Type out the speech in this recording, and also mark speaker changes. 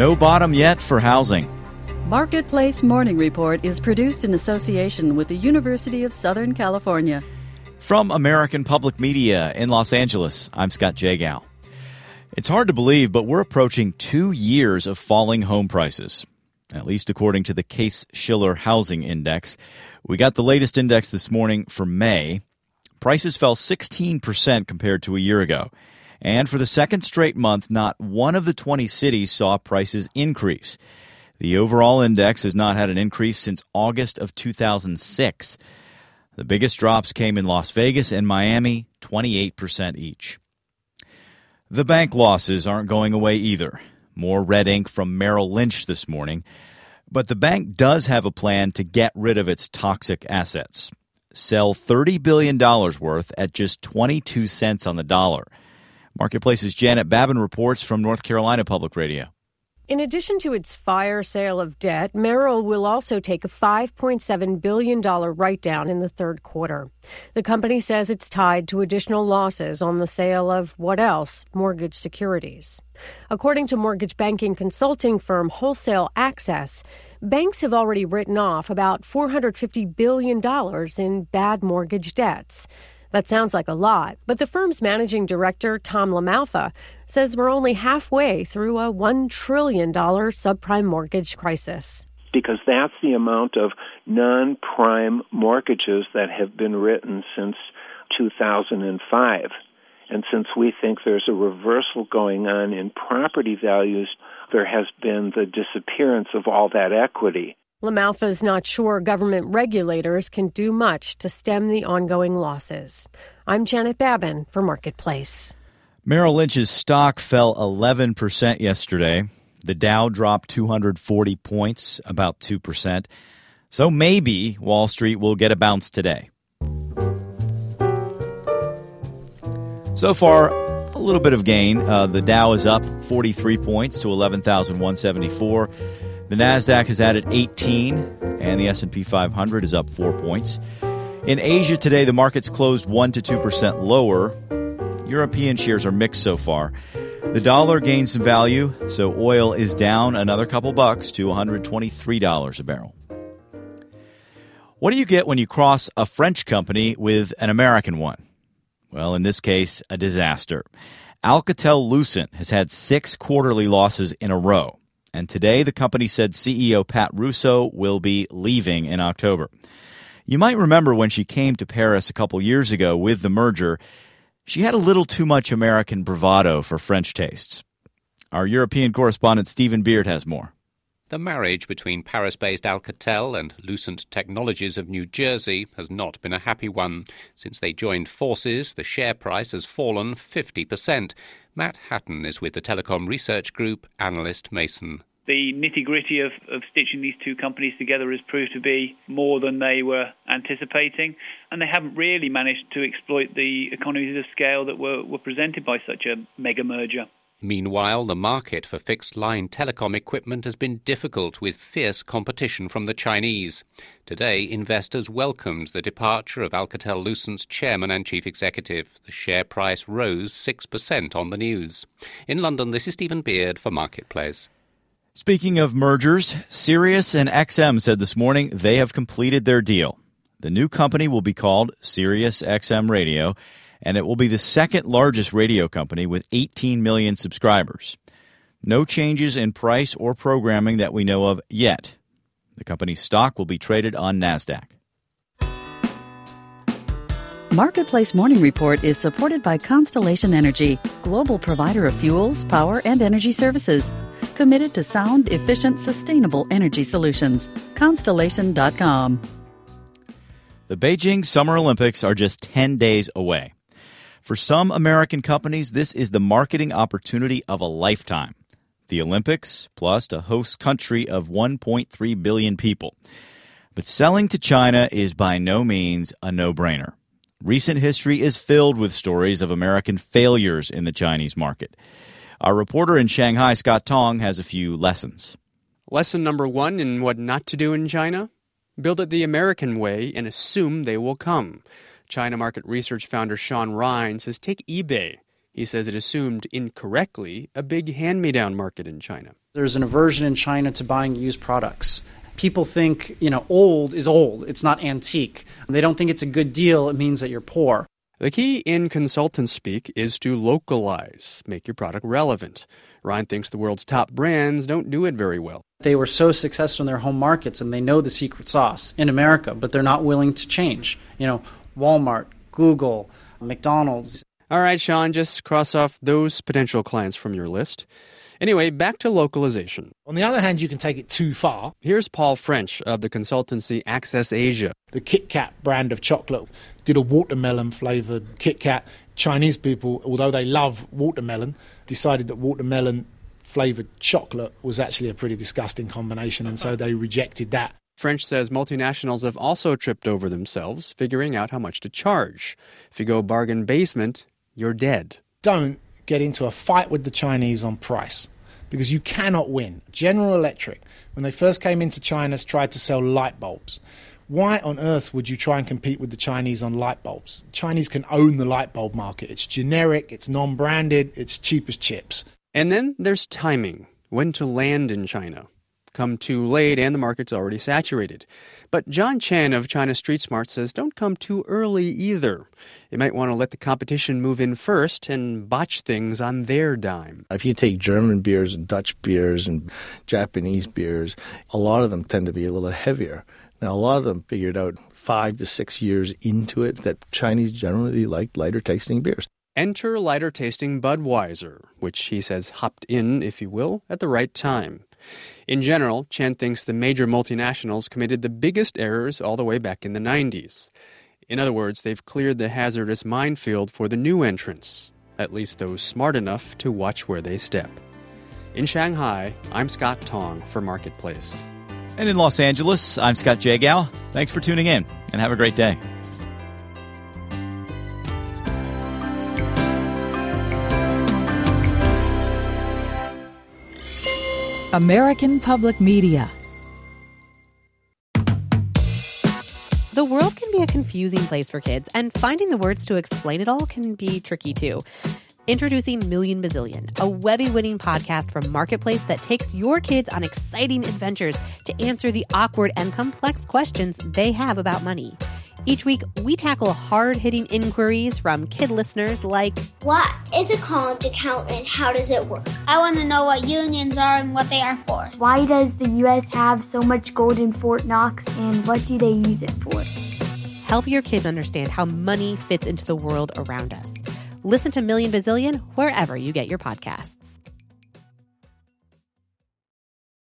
Speaker 1: No bottom yet for housing.
Speaker 2: Marketplace Morning Report is produced in association with the University of Southern California.
Speaker 1: From American Public Media in Los Angeles, I'm Scott Jagow. It's hard to believe, but we're approaching 2 years of falling home prices, at least according to the Case-Shiller Housing Index. We got the latest index this morning for May. Prices fell 16% compared to a year ago. And for the second straight month, not one of the 20 cities saw prices increase. The overall index has not had an increase since August of 2006. The biggest drops came in Las Vegas and Miami, 28% each. The bank losses aren't going away either. More red ink from Merrill Lynch this morning. But the bank does have a plan to get rid of its toxic assets. Sell $30 billion worth at just 22 cents on the dollar. Marketplace's Janet Babin reports from North Carolina Public Radio.
Speaker 3: In addition to its fire sale of debt, Merrill will also take a $5.7 billion write-down in the third quarter. The company says it's tied to additional losses on the sale of, what else? Mortgage securities. According to mortgage banking consulting firm Wholesale Access, banks have already written off about $450 billion in bad mortgage debts. That sounds like a lot, but the firm's managing director, Tom LaMalfa, says we're only halfway through a $1 trillion subprime mortgage crisis.
Speaker 4: Because that's the amount of non-prime mortgages that have been written since 2005. And since we think there's a reversal going on in property values, there has been the disappearance of all that equity.
Speaker 3: LaMalfa is not sure government regulators can do much to stem the ongoing losses. I'm Janet Babin for Marketplace.
Speaker 1: Merrill Lynch's stock fell 11% yesterday. The Dow dropped 240 points, about 2%. So maybe Wall Street will get a bounce today. So far, a little bit of gain. The Dow is up 43 points to 11,174. The NASDAQ has added 18, and the S&P 500 is up 4 points. In Asia today, the markets closed 1 to 2% lower. European shares are mixed so far. The dollar gained some value, so oil is down another couple bucks to $123 a barrel. What do you get when you cross a French company with an American one? Well, in this case, a disaster. Alcatel-Lucent has had 6 quarterly losses in a row. And today, the company said CEO Pat Russo will be leaving in October. You might remember when she came to Paris a couple years ago with the merger, she had a little too much American bravado for French tastes. Our European correspondent Stephen Beard has more.
Speaker 5: The marriage between Paris-based Alcatel and Lucent Technologies of New Jersey has not been a happy one. Since they joined forces, the share price has fallen 50%. Matt Hatton is with the telecom research group Analyst Mason.
Speaker 6: The nitty-gritty of stitching these two companies together has proved to be more than they were anticipating, and they haven't really managed to exploit the economies of scale that were presented by such a mega merger.
Speaker 5: Meanwhile, the market for fixed-line telecom equipment has been difficult with fierce competition from the Chinese. Today, investors welcomed the departure of Alcatel-Lucent's chairman and chief executive. The share price rose 6% on the news. In London, this is Stephen Beard for Marketplace.
Speaker 1: Speaking of mergers, Sirius and XM said this morning they have completed their deal. The new company will be called Sirius XM Radio, and it will be the second largest radio company with 18 million subscribers. No changes in price or programming that we know of yet. The company's stock will be traded on NASDAQ.
Speaker 2: Marketplace Morning Report is supported by Constellation Energy, global provider of fuels, power, and energy services. Committed to sound, efficient, sustainable energy solutions. Constellation.com.
Speaker 1: The Beijing Summer Olympics are just 10 days away. For some American companies, this is the marketing opportunity of a lifetime. The Olympics, plus a host country of 1.3 billion people. But selling to China is by no means a no-brainer. Recent history is filled with stories of American failures in the Chinese market. Our reporter in Shanghai, Scott Tong, has a few lessons.
Speaker 7: Lesson number 1 in what not to do in China? Build it the American way and assume they will come. China market research founder Sean Ryan says take eBay. He says it assumed incorrectly a big hand-me-down market in China.
Speaker 8: There's an aversion in China to buying used products. People think, old is old. It's not antique. They don't think it's a good deal. It means that you're poor.
Speaker 7: The key in consultant speak is to localize, make your product relevant. Ryan thinks the world's top brands don't do it very well.
Speaker 8: They were so successful in their home markets, and they know the secret sauce in America, but they're not willing to change. Walmart, Google, McDonald's.
Speaker 7: All right, Sean, just cross off those potential clients from your list. Anyway, back to localization.
Speaker 9: On the other hand, you can take it too far.
Speaker 7: Here's Paul French of the consultancy Access Asia.
Speaker 9: The Kit Kat brand of chocolate did a watermelon-flavored Kit Kat. Chinese people, although they love watermelon, decided that watermelon-flavored chocolate was actually a pretty disgusting combination, and so they rejected that.
Speaker 7: French says multinationals have also tripped over themselves, figuring out how much to charge. If you go bargain basement, you're dead.
Speaker 9: Don't get into a fight with the Chinese on price, because you cannot win. General Electric, when they first came into China, tried to sell light bulbs. Why on earth would you try and compete with the Chinese on light bulbs? Chinese can own the light bulb market. It's generic, it's non-branded, it's cheap as chips.
Speaker 7: And then there's timing, when to land in China. Come too late and the market's already saturated. But John Chen of China Street Smart says don't come too early either. You might want to let the competition move in first and botch things on their dime.
Speaker 10: If you take German beers and Dutch beers and Japanese beers, a lot of them tend to be a little heavier. Now, a lot of them figured out 5 to 6 years into it that Chinese generally like lighter tasting beers.
Speaker 7: Enter lighter tasting Budweiser, which he says hopped in, if you will, at the right time. In general, Chen thinks the major multinationals committed the biggest errors all the way back in the 90s. In other words, they've cleared the hazardous minefield for the new entrants, at least those smart enough to watch where they step. In Shanghai, I'm Scott Tong for Marketplace.
Speaker 1: And in Los Angeles, I'm Scott Jagow. Thanks for tuning in, and have a great day.
Speaker 11: American Public Media.
Speaker 12: The world can be a confusing place for kids, and finding the words to explain it all can be tricky too. Introducing Million Bazillion, a Webby-winning podcast from Marketplace that takes your kids on exciting adventures to answer the awkward and complex questions they have about money. Each week, we tackle hard-hitting inquiries from kid listeners like,
Speaker 13: what is a college account and how does it work? I want to know what unions are and what they are for.
Speaker 14: Why does the U.S. have so much gold in Fort Knox and what do they use it for?
Speaker 12: Help your kids understand how money fits into the world around us. Listen to Million Bazillion wherever you get your podcasts.